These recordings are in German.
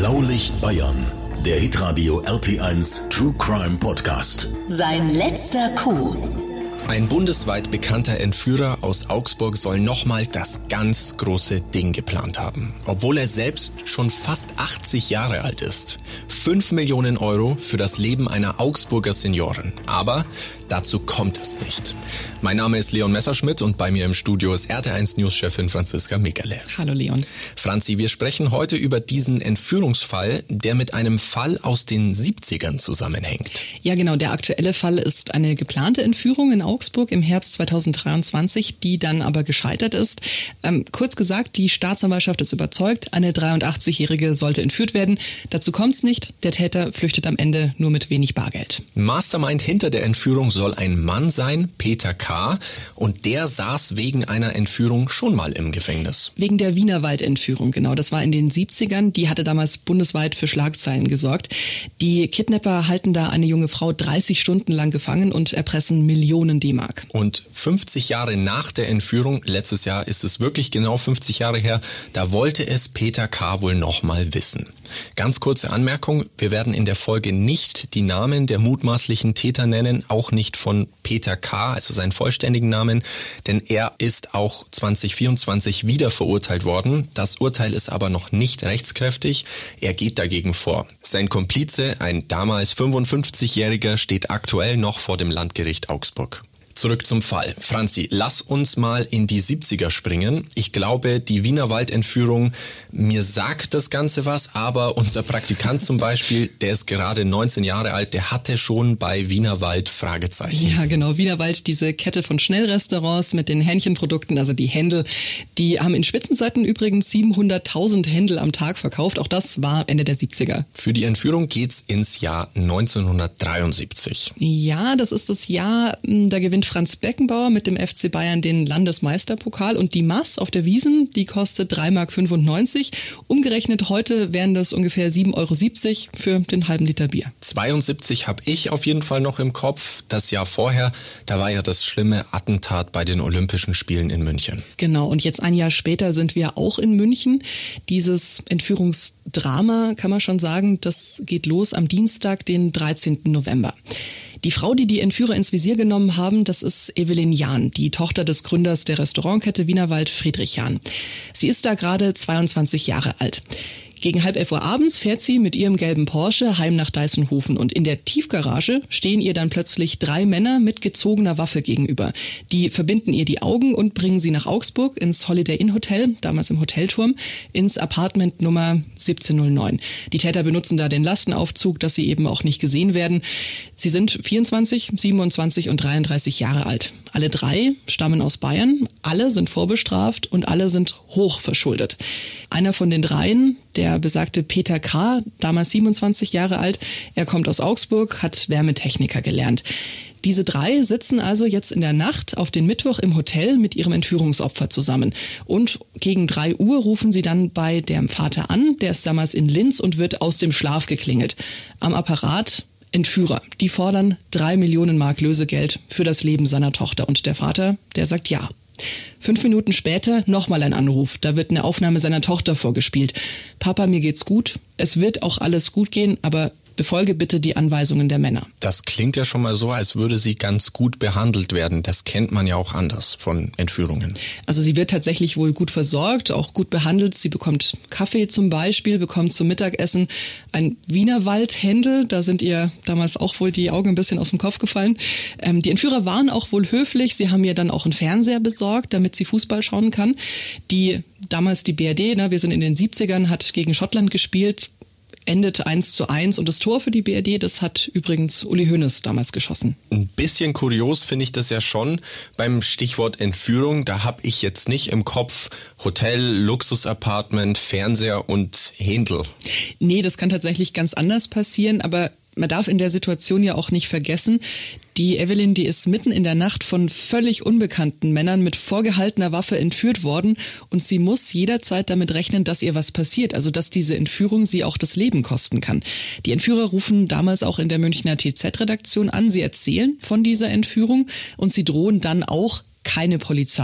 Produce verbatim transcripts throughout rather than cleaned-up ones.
Blaulicht Bayern, der Hitradio R T eins True Crime Podcast. Sein letzter Coup. Ein bundesweit bekannter Entführer aus Augsburg soll nochmal das ganz große Ding geplant haben. Obwohl er selbst schon fast achtzig Jahre alt ist. Fünf Millionen Euro für das Leben einer Augsburger Seniorin. Aber dazu kommt es nicht. Mein Name ist Leon Messerschmidt und bei mir im Studio ist R T eins News-Chefin Franziska Mickerle. Hallo Leon. Franzi, wir sprechen heute über diesen Entführungsfall, der mit einem Fall aus den siebzigern zusammenhängt. Ja genau, der aktuelle Fall ist eine geplante Entführung in Augsburg. Augsburg im Herbst zweitausenddreiundzwanzig, die dann aber gescheitert ist. Ähm, kurz gesagt, die Staatsanwaltschaft ist überzeugt, eine dreiundachtzigjährige sollte entführt werden. Dazu kommt es nicht. Der Täter flüchtet am Ende nur mit wenig Bargeld. Mastermind hinter der Entführung soll ein Mann sein, Peter K. Und der saß wegen einer Entführung schon mal im Gefängnis. Wegen der Wienerwald-Entführung, genau. Das war in den siebzigern. Die hatte damals bundesweit für Schlagzeilen gesorgt. Die Kidnapper halten da eine junge Frau dreißig Stunden lang gefangen und erpressen Millionen D-Mark. Und fünfzig Jahre nach der Entführung, letztes Jahr ist es wirklich genau fünfzig Jahre her, da wollte es Peter K. wohl nochmal wissen. Ganz kurze Anmerkung, wir werden in der Folge nicht die Namen der mutmaßlichen Täter nennen, auch nicht von Peter K., also seinen vollständigen Namen, denn er ist auch zwanzig vierundzwanzig wieder verurteilt worden. Das Urteil ist aber noch nicht rechtskräftig, er geht dagegen vor. Sein Komplize, ein damals fünfundfünfzigjähriger, steht aktuell noch vor dem Landgericht Augsburg. Zurück zum Fall. Franzi, lass uns mal in die siebziger springen. Ich glaube, die Wienerwald-Entführung, mir sagt das Ganze was, aber unser Praktikant zum Beispiel, der ist gerade neunzehn Jahre alt, der hatte schon bei Wienerwald Fragezeichen. Ja, genau. Wienerwald, diese Kette von Schnellrestaurants mit den Hähnchenprodukten, also die Händel, die haben in Spitzenzeiten übrigens siebenhunderttausend Händel am Tag verkauft. Auch das war Ende der siebziger. Für die Entführung geht's ins Jahr neunzehnhundertdreiundsiebzig. Ja, das ist das Jahr, da gewinnt Franz Beckenbauer mit dem F C Bayern den Landesmeisterpokal und die Maß auf der Wiesn, die kostet drei Mark fünfundneunzig. Umgerechnet heute wären das ungefähr sieben Euro siebzig für den halben Liter Bier. zweiundsiebzig habe ich auf jeden Fall noch im Kopf. Das Jahr vorher, da war ja das schlimme Attentat bei den Olympischen Spielen in München. Genau, und jetzt ein Jahr später sind wir auch in München. Dieses Entführungsdrama, kann man schon sagen, das geht los am Dienstag, den dreizehnten November. Die Frau, die die Entführer ins Visier genommen haben, das ist Evelyn Jahn, die Tochter des Gründers der Restaurantkette Wienerwald, Friedrich Jahn. Sie ist da gerade zweiundzwanzig Jahre alt. Gegen halb elf Uhr abends fährt sie mit ihrem gelben Porsche heim nach Deißenhofen und in der Tiefgarage stehen ihr dann plötzlich drei Männer mit gezogener Waffe gegenüber. Die verbinden ihr die Augen und bringen sie nach Augsburg ins Holiday Inn Hotel, damals im Hotelturm, ins Apartment Nummer siebzehn null neun. Die Täter benutzen da den Lastenaufzug, dass sie eben auch nicht gesehen werden. Sie sind vierundzwanzig, siebenundzwanzig und dreiunddreißig Jahre alt. Alle drei stammen aus Bayern, alle sind vorbestraft und alle sind hochverschuldet. Einer von den dreien, der besagte Peter K., damals siebenundzwanzig Jahre alt, er kommt aus Augsburg, hat Wärmetechniker gelernt. Diese drei sitzen also jetzt in der Nacht auf den Mittwoch im Hotel mit ihrem Entführungsopfer zusammen. Und gegen drei Uhr rufen sie dann bei dem Vater an, der ist damals in Linz und wird aus dem Schlaf geklingelt. Am Apparat Entführer. Die fordern drei Millionen Mark Lösegeld für das Leben seiner Tochter. Und der Vater, der sagt ja. Fünf Minuten später nochmal ein Anruf. Da wird eine Aufnahme seiner Tochter vorgespielt. Papa, mir geht's gut. Es wird auch alles gut gehen, aber befolge bitte die Anweisungen der Männer. Das klingt ja schon mal so, als würde sie ganz gut behandelt werden. Das kennt man ja auch anders von Entführungen. Also sie wird tatsächlich wohl gut versorgt, auch gut behandelt. Sie bekommt Kaffee zum Beispiel, bekommt zum Mittagessen ein Wienerwald-Händel. Da sind ihr damals auch wohl die Augen ein bisschen aus dem Kopf gefallen. Ähm, die Entführer waren auch wohl höflich. Sie haben ihr dann auch einen Fernseher besorgt, damit sie Fußball schauen kann. Die damals die B R D, ne, wir sind in den siebzigern, hat gegen Schottland gespielt. Endet eins zu eins und das Tor für die B R D, das hat übrigens Uli Hoeneß damals geschossen. Ein bisschen kurios finde ich das ja schon beim Stichwort Entführung. Da habe ich jetzt nicht im Kopf Hotel, Luxusapartment, Fernseher und Händel. Nee, das kann tatsächlich ganz anders passieren, aber man darf in der Situation ja auch nicht vergessen, die Evelyn, die ist mitten in der Nacht von völlig unbekannten Männern mit vorgehaltener Waffe entführt worden und sie muss jederzeit damit rechnen, dass ihr was passiert, also dass diese Entführung sie auch das Leben kosten kann. Die Entführer rufen damals auch in der Münchner T Z-Redaktion an, sie erzählen von dieser Entführung und sie drohen dann auch keine Polizei,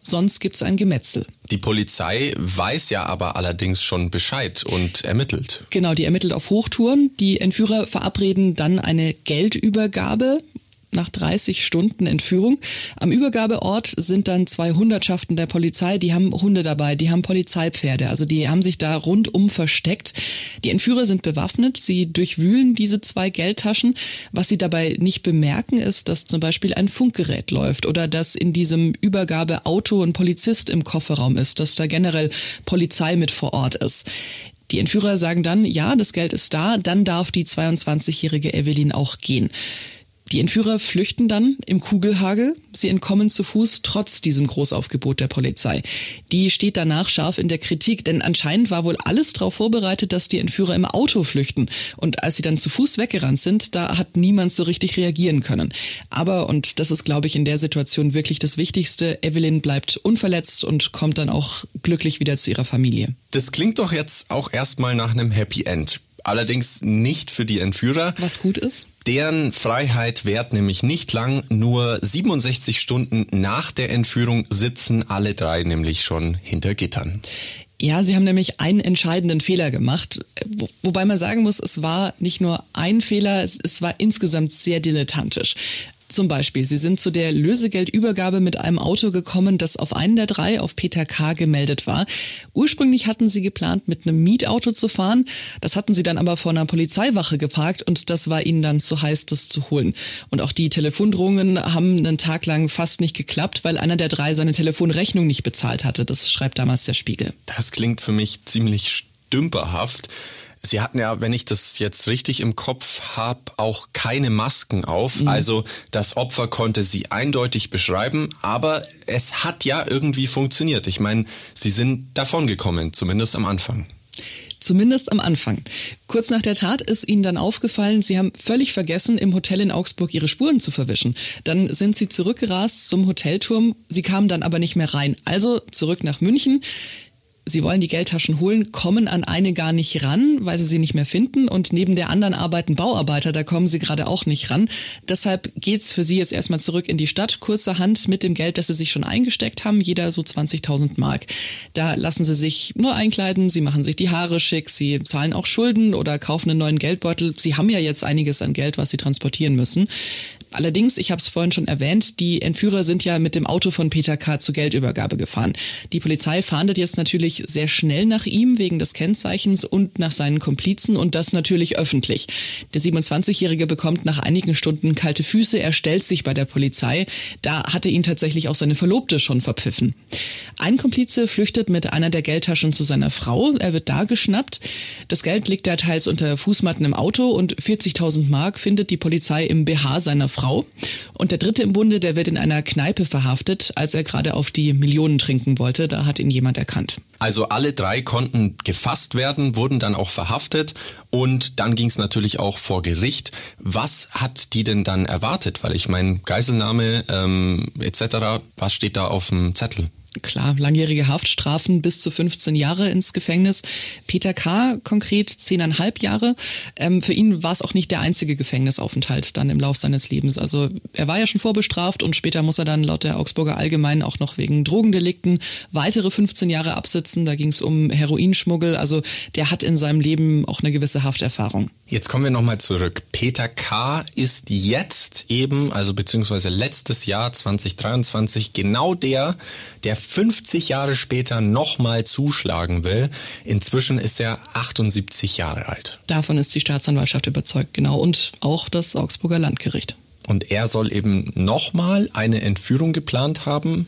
sonst gibt's ein Gemetzel. Die Polizei weiß ja aber allerdings schon Bescheid und ermittelt. Genau, die ermittelt auf Hochtouren. Die Entführer verabreden dann eine Geldübergabe nach dreißig Stunden Entführung. Am Übergabeort sind dann zwei Hundertschaften der Polizei, die haben Hunde dabei, die haben Polizeipferde, also die haben sich da rundum versteckt. Die Entführer sind bewaffnet, sie durchwühlen diese zwei Geldtaschen. Was sie dabei nicht bemerken, ist, dass zum Beispiel ein Funkgerät läuft oder dass in diesem Übergabeauto ein Polizist im Kofferraum ist, dass da generell Polizei mit vor Ort ist. Die Entführer sagen dann, ja, das Geld ist da, dann darf die zweiundzwanzigjährige Evelyn auch gehen. Die Entführer flüchten dann im Kugelhagel. Sie entkommen zu Fuß trotz diesem Großaufgebot der Polizei. Die steht danach scharf in der Kritik, denn anscheinend war wohl alles darauf vorbereitet, dass die Entführer im Auto flüchten. Und als sie dann zu Fuß weggerannt sind, da hat niemand so richtig reagieren können. Aber, und das ist, glaube ich, in der Situation wirklich das Wichtigste, Evelyn bleibt unverletzt und kommt dann auch glücklich wieder zu ihrer Familie. Das klingt doch jetzt auch erstmal nach einem Happy End. Allerdings nicht für die Entführer. Was gut ist? Deren Freiheit währt nämlich nicht lang. Nur siebenundsechzig Stunden nach der Entführung sitzen alle drei nämlich schon hinter Gittern. Ja, sie haben nämlich einen entscheidenden Fehler gemacht. Wo, wobei man sagen muss, es war nicht nur ein Fehler, es, es war insgesamt sehr dilettantisch. Zum Beispiel, sie sind zu der Lösegeldübergabe mit einem Auto gekommen, das auf einen der drei, auf Peter K., gemeldet war. Ursprünglich hatten sie geplant, mit einem Mietauto zu fahren. Das hatten sie dann aber vor einer Polizeiwache geparkt und das war ihnen dann zu heiß, das zu holen. Und auch die Telefondrohungen haben einen Tag lang fast nicht geklappt, weil einer der drei seine Telefonrechnung nicht bezahlt hatte. Das schreibt damals der Spiegel. Das klingt für mich ziemlich stümperhaft. Sie hatten ja, wenn ich das jetzt richtig im Kopf habe, auch keine Masken auf. Mhm. Also das Opfer konnte sie eindeutig beschreiben, aber es hat ja irgendwie funktioniert. Ich meine, sie sind davongekommen, zumindest am Anfang. Zumindest am Anfang. Kurz nach der Tat ist ihnen dann aufgefallen, sie haben völlig vergessen, im Hotel in Augsburg ihre Spuren zu verwischen. Dann sind sie zurückgerast zum Hotelturm, sie kamen dann aber nicht mehr rein. Also zurück nach München. Sie wollen die Geldtaschen holen, kommen an eine gar nicht ran, weil sie sie nicht mehr finden. Und neben der anderen arbeiten Bauarbeiter, da kommen sie gerade auch nicht ran. Deshalb geht's für sie jetzt erstmal zurück in die Stadt, kurzerhand mit dem Geld, das sie sich schon eingesteckt haben, jeder so zwanzigtausend Mark. Da lassen sie sich nur einkleiden, sie machen sich die Haare schick, sie zahlen auch Schulden oder kaufen einen neuen Geldbeutel. Sie haben ja jetzt einiges an Geld, was sie transportieren müssen. Allerdings, ich habe es vorhin schon erwähnt, die Entführer sind ja mit dem Auto von Peter K. zur Geldübergabe gefahren. Die Polizei fahndet jetzt natürlich sehr schnell nach ihm wegen des Kennzeichens und nach seinen Komplizen und das natürlich öffentlich. Der siebenundzwanzigjährige bekommt nach einigen Stunden kalte Füße, er stellt sich bei der Polizei. Da hatte ihn tatsächlich auch seine Verlobte schon verpfiffen. Ein Komplize flüchtet mit einer der Geldtaschen zu seiner Frau. Er wird da geschnappt. Das Geld liegt da teils unter Fußmatten im Auto und vierzigtausend Mark findet die Polizei im B H seiner Frau. Und der dritte im Bunde, der wird in einer Kneipe verhaftet, als er gerade auf die Millionen trinken wollte. Da hat ihn jemand erkannt. Also alle drei konnten gefasst werden, wurden dann auch verhaftet und dann ging es natürlich auch vor Gericht. Was hat die denn dann erwartet? Weil ich meine, Geiselnahme ähm, et cetera, was steht da auf dem Zettel? Klar, langjährige Haftstrafen bis zu fünfzehn Jahre ins Gefängnis. Peter K. konkret zehneinhalb Jahre. Ähm, für ihn war es auch nicht der einzige Gefängnisaufenthalt dann im Lauf seines Lebens. Also er war ja schon vorbestraft und später muss er dann laut der Augsburger Allgemeinen auch noch wegen Drogendelikten weitere fünfzehn Jahre absitzen. Da ging es um Heroinschmuggel. Also der hat in seinem Leben auch eine gewisse Hafterfahrung. Jetzt kommen wir nochmal zurück. Peter K. ist jetzt eben, also beziehungsweise letztes Jahr zwanzig dreiundzwanzig, genau der, der fünfzig Jahre später nochmal zuschlagen will. Inzwischen ist er achtundsiebzig Jahre alt. Davon ist die Staatsanwaltschaft überzeugt, genau. Und auch das Augsburger Landgericht. Und er soll eben nochmal eine Entführung geplant haben.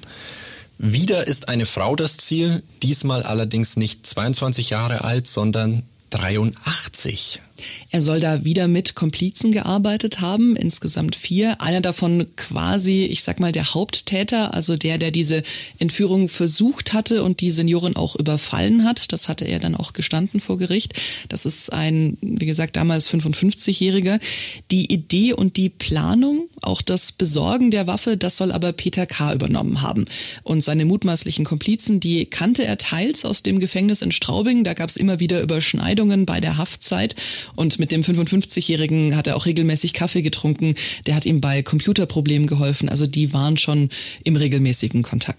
Wieder ist eine Frau das Ziel, diesmal allerdings nicht zweiundzwanzig Jahre alt, sondern dreiundachtzig. Er soll da wieder mit Komplizen gearbeitet haben, insgesamt vier. Einer davon quasi, ich sag mal, der Haupttäter, also der, der diese Entführung versucht hatte und die Seniorin auch überfallen hat. Das hatte er dann auch gestanden vor Gericht. Das ist ein, wie gesagt, damals fünfundfünfzigjähriger. Die Idee und die Planung, auch das Besorgen der Waffe, das soll aber Peter K. übernommen haben. Und seine mutmaßlichen Komplizen, die kannte er teils aus dem Gefängnis in Straubing. Da gab es immer wieder Überschneidungen bei der Haftzeit. Und mit dem fünfundfünfzigjährigen hat er auch regelmäßig Kaffee getrunken. Der hat ihm bei Computerproblemen geholfen. Also die waren schon im regelmäßigen Kontakt.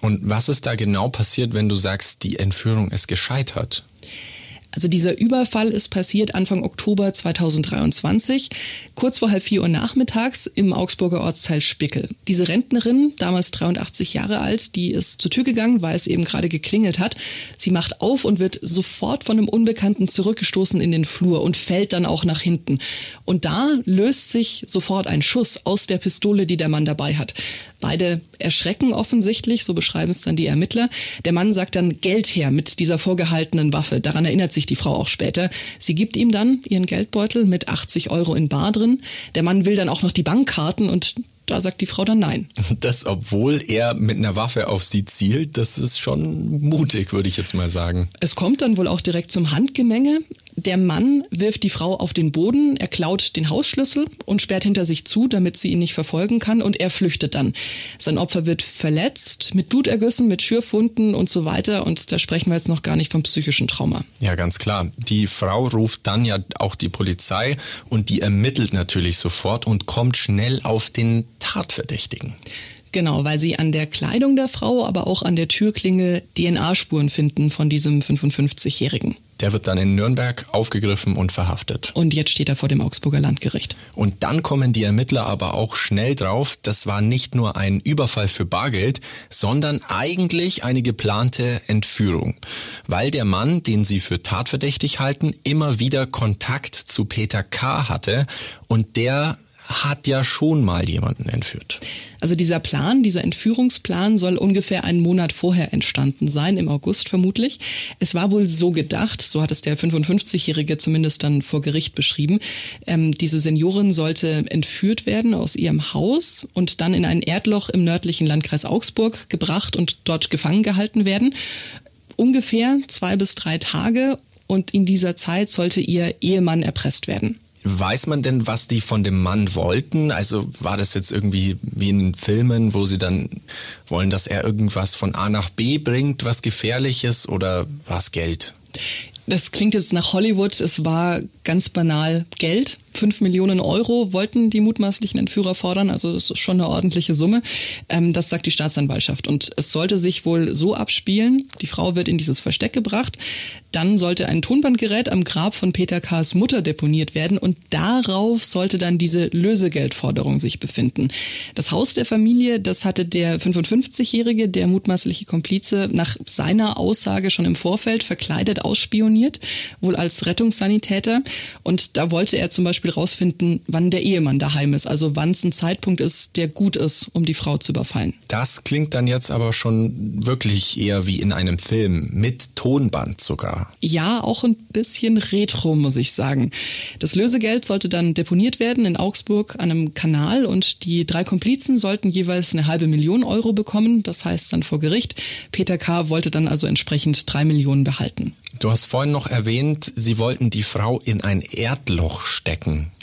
Und was ist da genau passiert, wenn du sagst, die Entführung ist gescheitert? Also dieser Überfall ist passiert Anfang Oktober zweitausenddreiundzwanzig, kurz vor halb vier Uhr nachmittags im Augsburger Ortsteil Spickel. Diese Rentnerin, damals dreiundachtzig Jahre alt, die ist zur Tür gegangen, weil es eben gerade geklingelt hat. Sie macht auf und wird sofort von einem Unbekannten zurückgestoßen in den Flur und fällt dann auch nach hinten. Und da löst sich sofort ein Schuss aus der Pistole, die der Mann dabei hat. Beide erschrecken offensichtlich, so beschreiben es dann die Ermittler. Der Mann sagt dann Geld her mit dieser vorgehaltenen Waffe. Daran erinnert sich die Frau auch später. Sie gibt ihm dann ihren Geldbeutel mit achtzig Euro in bar drin. Der Mann will dann auch noch die Bankkarten und da sagt die Frau dann nein. Das, obwohl er mit einer Waffe auf sie zielt, das ist schon mutig, würde ich jetzt mal sagen. Es kommt dann wohl auch direkt zum Handgemenge. Der Mann wirft die Frau auf den Boden, er klaut den Hausschlüssel und sperrt hinter sich zu, damit sie ihn nicht verfolgen kann, und er flüchtet dann. Sein Opfer wird verletzt, mit Blutergüssen, mit Schürfwunden und so weiter, und da sprechen wir jetzt noch gar nicht vom psychischen Trauma. Ja, ganz klar. Die Frau ruft dann ja auch die Polizei und die ermittelt natürlich sofort und kommt schnell auf den Tatverdächtigen. Genau, weil sie an der Kleidung der Frau, aber auch an der Türklingel D N A-Spuren finden von diesem fünfundfünfzigjährigen. Der wird dann in Nürnberg aufgegriffen und verhaftet. Und jetzt steht er vor dem Augsburger Landgericht. Und dann kommen die Ermittler aber auch schnell drauf, das war nicht nur ein Überfall für Bargeld, sondern eigentlich eine geplante Entführung. Weil der Mann, den sie für tatverdächtig halten, immer wieder Kontakt zu Peter K. hatte und der hat ja schon mal jemanden entführt. Also dieser Plan, dieser Entführungsplan soll ungefähr einen Monat vorher entstanden sein, im August vermutlich. Es war wohl so gedacht, so hat es der fünfundfünfzigjährige zumindest dann vor Gericht beschrieben, ähm, diese Seniorin sollte entführt werden aus ihrem Haus und dann in ein Erdloch im nördlichen Landkreis Augsburg gebracht und dort gefangen gehalten werden. Ungefähr zwei bis drei Tage, und in dieser Zeit sollte ihr Ehemann erpresst werden. Weiß man denn, was die von dem Mann wollten? Also war das jetzt irgendwie wie in Filmen, wo sie dann wollen, dass er irgendwas von A nach B bringt, was Gefährliches, oder war es Geld? Das klingt jetzt nach Hollywood. Es war ganz banal Geld. Fünf Millionen Euro wollten die mutmaßlichen Entführer fordern, also das ist schon eine ordentliche Summe. Ähm, das sagt die Staatsanwaltschaft. Und es sollte sich wohl so abspielen, die Frau wird in dieses Versteck gebracht, dann sollte ein Tonbandgerät am Grab von Peter K.'s Mutter deponiert werden und darauf sollte dann diese Lösegeldforderung sich befinden. Das Haus der Familie, das hatte der fünfundfünfzigjährige, der mutmaßliche Komplize, nach seiner Aussage schon im Vorfeld verkleidet ausspioniert, wohl als Rettungssanitäter. Und da wollte er zum Beispiel rausfinden, wann der Ehemann daheim ist, also wann es ein Zeitpunkt ist, der gut ist, um die Frau zu überfallen. Das klingt dann jetzt aber schon wirklich eher wie in einem Film, mit Tonband sogar. Ja, auch ein bisschen retro, muss ich sagen. Das Lösegeld sollte dann deponiert werden in Augsburg an einem Kanal und die drei Komplizen sollten jeweils eine halbe Million Euro bekommen, das heißt dann vor Gericht. Peter K. wollte dann also entsprechend drei Millionen behalten. Du hast vorhin noch erwähnt, sie wollten die Frau in ein Erdloch stecken.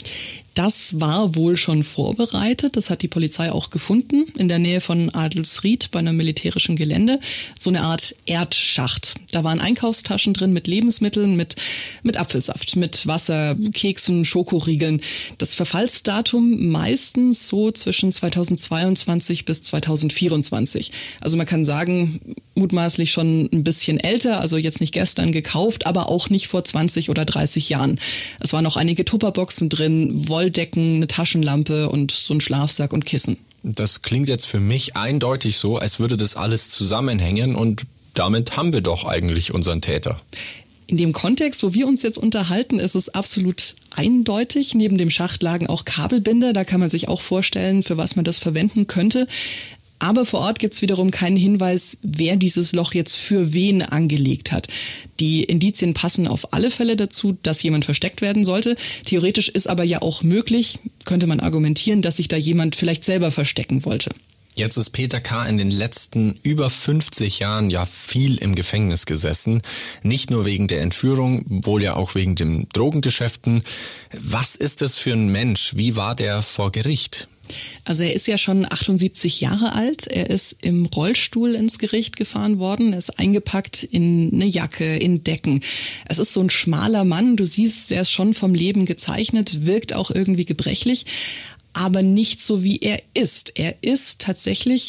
Das war wohl schon vorbereitet. Das hat die Polizei auch gefunden in der Nähe von Adelsried bei einem militärischen Gelände. So eine Art Erdschacht. Da waren Einkaufstaschen drin mit Lebensmitteln, mit, mit Apfelsaft, mit Wasser, Keksen, Schokoriegeln. Das Verfallsdatum meistens so zwischen zweitausendzweiundzwanzig bis zweitausendvierundzwanzig. Also man kann sagen, mutmaßlich schon ein bisschen älter, also jetzt nicht gestern gekauft, aber auch nicht vor zwanzig oder dreißig Jahren. Es waren noch einige Tupperboxen drin, Wolldecken, eine Taschenlampe und so ein Schlafsack und Kissen. Das klingt jetzt für mich eindeutig so, als würde das alles zusammenhängen und damit haben wir doch eigentlich unseren Täter. In dem Kontext, wo wir uns jetzt unterhalten, ist es absolut eindeutig. Neben dem Schacht lagen auch Kabelbinder, da kann man sich auch vorstellen, für was man das verwenden könnte. Aber vor Ort gibt es wiederum keinen Hinweis, wer dieses Loch jetzt für wen angelegt hat. Die Indizien passen auf alle Fälle dazu, dass jemand versteckt werden sollte. Theoretisch ist aber ja auch möglich, könnte man argumentieren, dass sich da jemand vielleicht selber verstecken wollte. Jetzt ist Peter K. in den letzten über fünfzig Jahren ja viel im Gefängnis gesessen. Nicht nur wegen der Entführung, wohl ja auch wegen den Drogengeschäften. Was ist das für ein Mensch? Wie war der vor Gericht? Also er ist ja schon achtundsiebzig Jahre alt. Er ist im Rollstuhl ins Gericht gefahren worden. Er ist eingepackt in eine Jacke, in Decken. Es ist so ein schmaler Mann. Du siehst, er ist schon vom Leben gezeichnet, wirkt auch irgendwie gebrechlich, aber nicht so, wie er ist. Er ist tatsächlich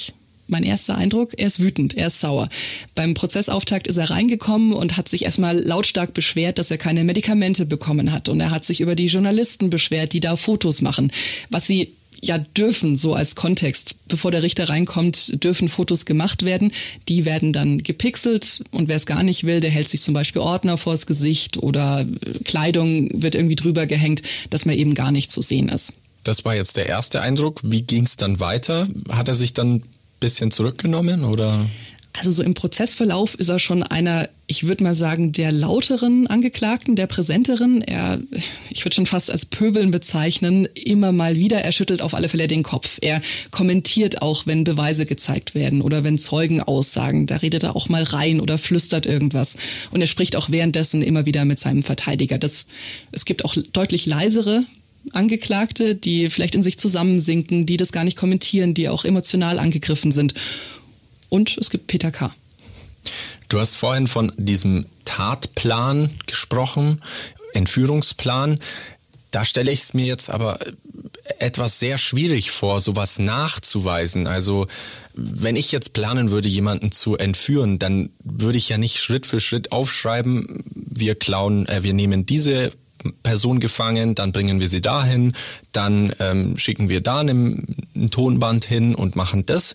Mein erster Eindruck, er ist wütend, er ist sauer. Beim Prozessauftakt ist er reingekommen und hat sich erstmal lautstark beschwert, dass er keine Medikamente bekommen hat. Und er hat sich über die Journalisten beschwert, die da Fotos machen, was sie ja dürfen, so als Kontext. Bevor der Richter reinkommt, dürfen Fotos gemacht werden. Die werden dann gepixelt und wer es gar nicht will, der hält sich zum Beispiel Ordner vors Gesicht oder Kleidung wird irgendwie drüber gehängt, dass man eben gar nicht zu sehen ist. Das war jetzt der erste Eindruck. Wie ging es dann weiter? Hat er sich dann ein bisschen zurückgenommen oder? Also so im Prozessverlauf ist er schon einer, ich würde mal sagen, der lauteren Angeklagten, der präsenteren. Er, ich würde schon fast als Pöbeln bezeichnen, immer mal wieder. Er schüttelt auf alle Fälle den Kopf. Er kommentiert auch, wenn Beweise gezeigt werden oder wenn Zeugen aussagen. Da redet er auch mal rein oder flüstert irgendwas. Und er spricht auch währenddessen immer wieder mit seinem Verteidiger. Das, es gibt auch deutlich leisere Angeklagte, die vielleicht in sich zusammensinken, die das gar nicht kommentieren, die auch emotional angegriffen sind. Und es gibt Peter K. Du hast vorhin von diesem Tatplan gesprochen, Entführungsplan. Da stelle ich es mir jetzt aber etwas sehr schwierig vor, sowas nachzuweisen. Also wenn ich jetzt planen würde, jemanden zu entführen, dann würde ich ja nicht Schritt für Schritt aufschreiben, wir klauen, äh, wir nehmen diese Person gefangen, dann bringen wir sie dahin, dann ähm, schicken wir da ein Tonband hin und machen das.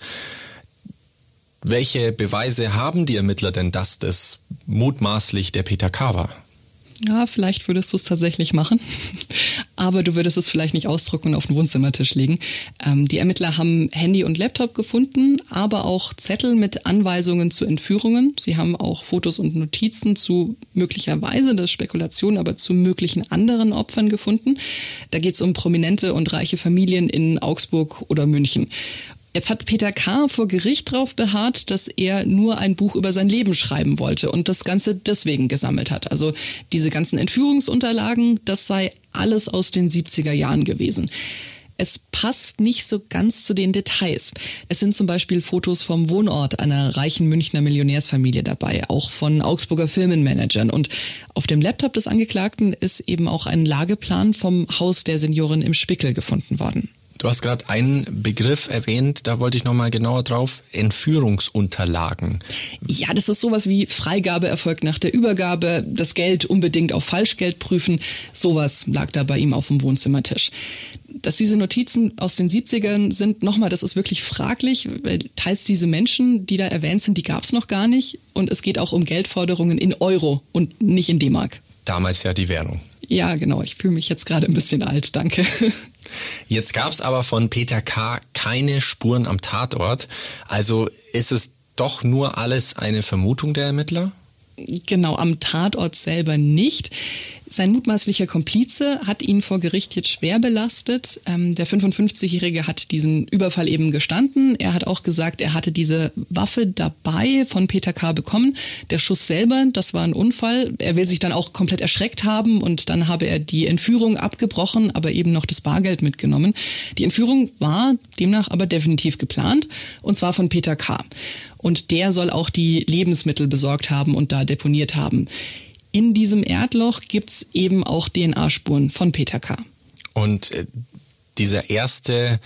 Welche Beweise haben die Ermittler denn, dass das mutmaßlich der Peter K. war? Ja, vielleicht würdest du es tatsächlich machen, aber du würdest es vielleicht nicht ausdrucken und auf den Wohnzimmertisch legen. Ähm, die Ermittler haben Handy und Laptop gefunden, aber auch Zettel mit Anweisungen zu Entführungen. Sie haben auch Fotos und Notizen zu möglicherweise, das ist Spekulation, aber zu möglichen anderen Opfern gefunden. Da geht es um prominente und reiche Familien in Augsburg oder München. Jetzt hat Peter K. vor Gericht darauf beharrt, dass er nur ein Buch über sein Leben schreiben wollte und das Ganze deswegen gesammelt hat. Also diese ganzen Entführungsunterlagen, das sei alles aus den siebziger Jahren gewesen. Es passt nicht so ganz zu den Details. Es sind zum Beispiel Fotos vom Wohnort einer reichen Münchner Millionärsfamilie dabei, auch von Augsburger Firmenmanagern. Und auf dem Laptop des Angeklagten ist eben auch ein Lageplan vom Haus der Seniorin im Spickel gefunden worden. Du hast gerade einen Begriff erwähnt, da wollte ich nochmal genauer drauf, Entführungsunterlagen. Ja, das ist sowas wie Freigabe erfolgt nach der Übergabe, das Geld unbedingt auf Falschgeld prüfen, sowas lag da bei ihm auf dem Wohnzimmertisch. Dass diese Notizen aus den siebzigern sind, nochmal, das ist wirklich fraglich, weil teils diese Menschen, die da erwähnt sind, die gab es noch gar nicht und es geht auch um Geldforderungen in Euro und nicht in D-Mark. Damals ja die Währung. Ja, genau, ich fühle mich jetzt gerade ein bisschen alt, danke. Jetzt gab es aber von Peter K. keine Spuren am Tatort. Also ist es doch nur alles eine Vermutung der Ermittler? Genau, am Tatort selber nicht. Sein mutmaßlicher Komplize hat ihn vor Gericht jetzt schwer belastet. Ähm, der fünfundfünfzigjährige hat diesen Überfall eben gestanden. Er hat auch gesagt, er hatte diese Waffe dabei von Peter K. bekommen. Der Schuss selber, das war ein Unfall. Er will sich dann auch komplett erschreckt haben und dann habe er die Entführung abgebrochen, aber eben noch das Bargeld mitgenommen. Die Entführung war demnach aber definitiv geplant und zwar von Peter K. Und der soll auch die Lebensmittel besorgt haben und da deponiert haben. In diesem Erdloch gibt's eben auch D N A-Spuren von Peter K. Und äh, dieser erste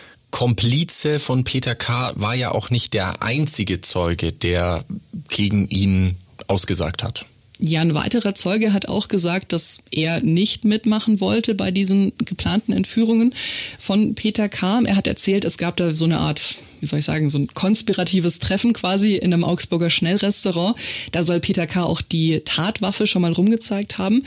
Komplize von Peter K. war ja auch nicht der einzige Zeuge, der gegen ihn ausgesagt hat. Ja, ein weiterer Zeuge hat auch gesagt, dass er nicht mitmachen wollte bei diesen geplanten Entführungen von Peter K. Er hat erzählt, es gab da so eine Art, wie soll ich sagen, so ein konspiratives Treffen quasi in einem Augsburger Schnellrestaurant. Da soll Peter K. auch die Tatwaffe schon mal rumgezeigt haben.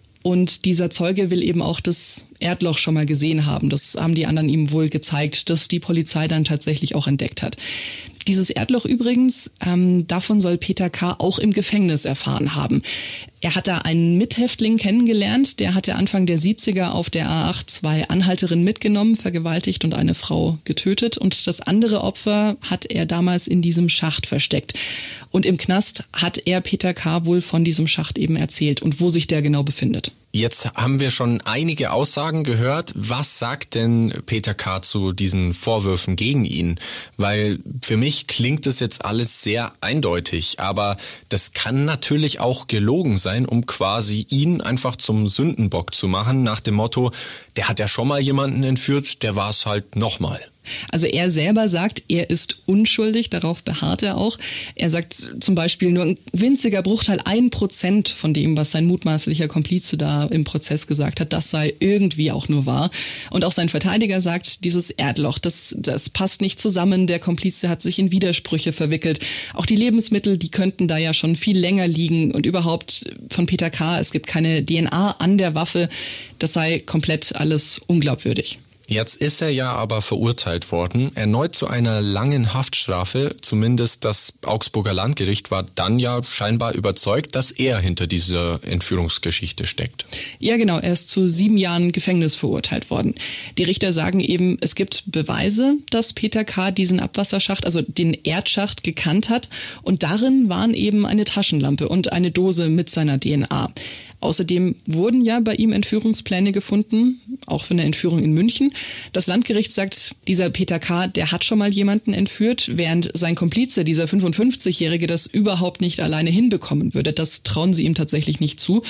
Und dieser Zeuge will eben auch das Erdloch schon mal gesehen haben. Das haben die anderen ihm wohl gezeigt, dass die Polizei dann tatsächlich auch entdeckt hat. Dieses Erdloch übrigens, ähm, davon soll Peter K. auch im Gefängnis erfahren haben. Er hat da einen Mithäftling kennengelernt, der hatte Anfang der siebziger auf der A acht zwei Anhalterinnen mitgenommen, vergewaltigt und eine Frau getötet. Und das andere Opfer hat er damals in diesem Schacht versteckt. Und im Knast hat er Peter K. wohl von diesem Schacht eben erzählt und wo sich der genau befindet. Jetzt haben wir schon einige Aussagen gehört. Was sagt denn Peter K. zu diesen Vorwürfen gegen ihn? Weil für mich klingt das jetzt alles sehr eindeutig, aber das kann natürlich auch gelogen sein, um quasi ihn einfach zum Sündenbock zu machen, nach dem Motto, der hat ja schon mal jemanden entführt, der war es halt nochmal. Also er selber sagt, er ist unschuldig, darauf beharrt er auch. Er sagt zum Beispiel, nur ein winziger Bruchteil, ein Prozent von dem, was sein mutmaßlicher Komplize da im Prozess gesagt hat, das sei irgendwie auch nur wahr. Und auch sein Verteidiger sagt, dieses Erdloch, das, das passt nicht zusammen, der Komplize hat sich in Widersprüche verwickelt. Auch die Lebensmittel, die könnten da ja schon viel länger liegen und überhaupt von Peter K., es gibt keine D N A an der Waffe, das sei komplett alles unglaubwürdig. Jetzt ist er ja aber verurteilt worden, erneut zu einer langen Haftstrafe. Zumindest das Augsburger Landgericht war dann ja scheinbar überzeugt, dass er hinter dieser Entführungsgeschichte steckt. Ja genau, er ist zu sieben Jahren Gefängnis verurteilt worden. Die Richter sagen eben, es gibt Beweise, dass Peter K. diesen Abwasserschacht, also den Erdschacht, gekannt hat. Und darin waren eben eine Taschenlampe und eine Dose mit seiner D N A. Außerdem wurden ja bei ihm Entführungspläne gefunden, auch für eine Entführung in München. Das Landgericht sagt, dieser Peter K., der hat schon mal jemanden entführt, während sein Komplize, dieser fünfundfünfzigjährige, das überhaupt nicht alleine hinbekommen würde. Das trauen sie ihm tatsächlich nicht zu.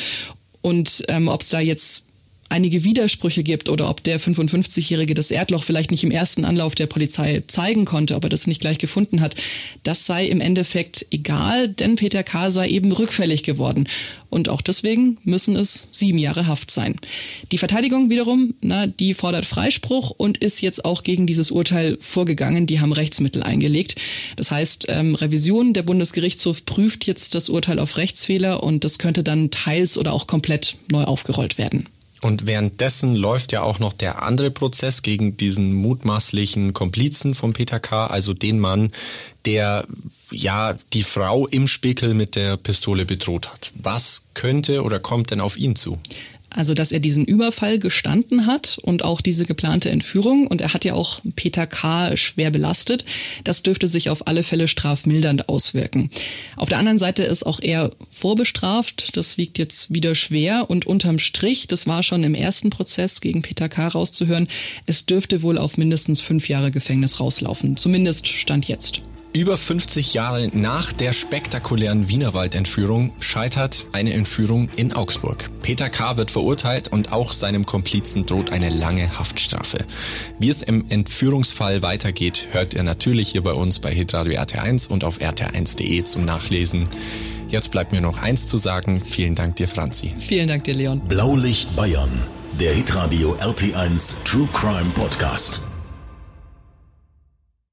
Und ähm, ob es da jetzt einige Widersprüche gibt oder ob der fünfundfünfzigjährige das Erdloch vielleicht nicht im ersten Anlauf der Polizei zeigen konnte, ob er das nicht gleich gefunden hat, das sei im Endeffekt egal, denn Peter K. sei eben rückfällig geworden. Und auch deswegen müssen es sieben Jahre Haft sein. Die Verteidigung wiederum, na, die fordert Freispruch und ist jetzt auch gegen dieses Urteil vorgegangen. Die haben Rechtsmittel eingelegt. Das heißt, ähm, Revision, der Bundesgerichtshof prüft jetzt das Urteil auf Rechtsfehler und das könnte dann teils oder auch komplett neu aufgerollt werden. Und währenddessen läuft ja auch noch der andere Prozess gegen diesen mutmaßlichen Komplizen von Peter K., also den Mann, der ja die Frau im Spickel mit der Pistole bedroht hat. Was könnte oder kommt denn auf ihn zu? Also, dass er diesen Überfall gestanden hat und auch diese geplante Entführung. Und er hat ja auch Peter K. schwer belastet. Das dürfte sich auf alle Fälle strafmildernd auswirken. Auf der anderen Seite ist auch er vorbestraft. Das wiegt jetzt wieder schwer. Und unterm Strich, das war schon im ersten Prozess gegen Peter K. rauszuhören, es dürfte wohl auf mindestens fünf Jahre Gefängnis rauslaufen. Zumindest Stand jetzt. Über fünfzig Jahre nach der spektakulären Wienerwald-Entführung scheitert eine Entführung in Augsburg. Peter K. wird verurteilt und auch seinem Komplizen droht eine lange Haftstrafe. Wie es im Entführungsfall weitergeht, hört ihr natürlich hier bei uns bei Hitradio R T eins und auf r t eins punkt d e zum Nachlesen. Jetzt bleibt mir noch eins zu sagen. Vielen Dank dir, Franzi. Vielen Dank dir, Leon. Blaulicht Bayern, der Hitradio R T eins True Crime Podcast.